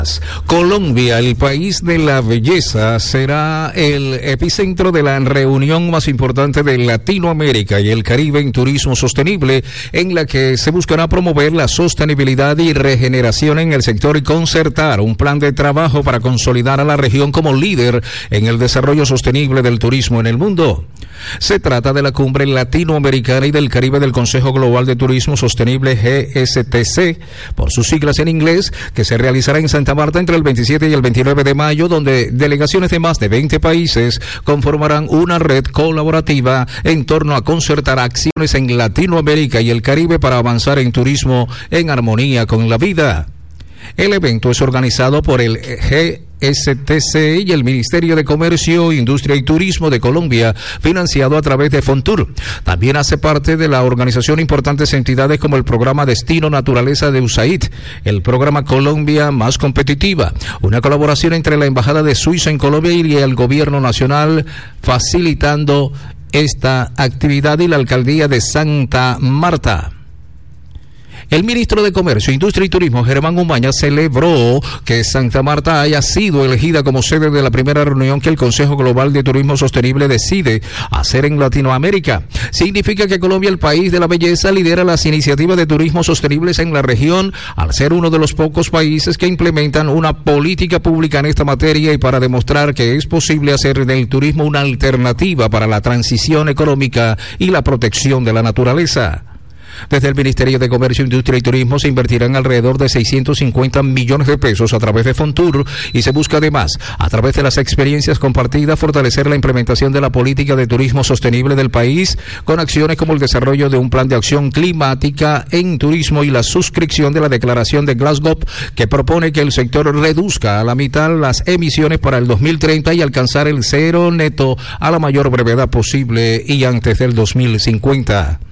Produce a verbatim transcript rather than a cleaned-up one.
Colombia, el país de la belleza, será el epicentro de la reunión más importante de Latinoamérica y el Caribe en turismo sostenible, en la que se buscará promover la sostenibilidad y regeneración en el sector y concertar un plan de trabajo para consolidar a la región como líder en el desarrollo sostenible del turismo en el mundo. Se trata de la Cumbre Latinoamericana y del Caribe del Consejo Global de Turismo Sostenible, G S T C, por sus siglas en inglés, que se realizará en Santa Marta entre el veintisiete y el veintinueve de mayo, donde delegaciones de más de veinte países conformarán una red colaborativa en torno a concertar acciones en Latinoamérica y el Caribe para avanzar en turismo en armonía con la vida. El evento es organizado por el G S T C y el Ministerio de Comercio, Industria y Turismo de Colombia, financiado a través de Fontur. También hace parte de la organización importantes entidades como el programa Destino Naturaleza de U S A I D, el programa Colombia Más Competitiva, una colaboración entre la Embajada de Suiza en Colombia y el Gobierno Nacional, facilitando esta actividad, y la Alcaldía de Santa Marta. El ministro de Comercio, Industria y Turismo, Germán Umaña, celebró que Santa Marta haya sido elegida como sede de la primera reunión que el Consejo Global de Turismo Sostenible decide hacer en Latinoamérica. Significa que Colombia, el país de la belleza, lidera las iniciativas de turismo sostenibles en la región, al ser uno de los pocos países que implementan una política pública en esta materia, y para demostrar que es posible hacer del turismo una alternativa para la transición económica y la protección de la naturaleza. Desde el Ministerio de Comercio, Industria y Turismo se invertirán alrededor de seiscientos cincuenta millones de pesos a través de Fontur, y se busca además, a través de las experiencias compartidas, fortalecer la implementación de la política de turismo sostenible del país, con acciones como el desarrollo de un plan de acción climática en turismo y la suscripción de la Declaración de Glasgow, que propone que el sector reduzca a la mitad las emisiones para el dos mil treinta y alcanzar el cero neto a la mayor brevedad posible y antes del dos mil cincuenta.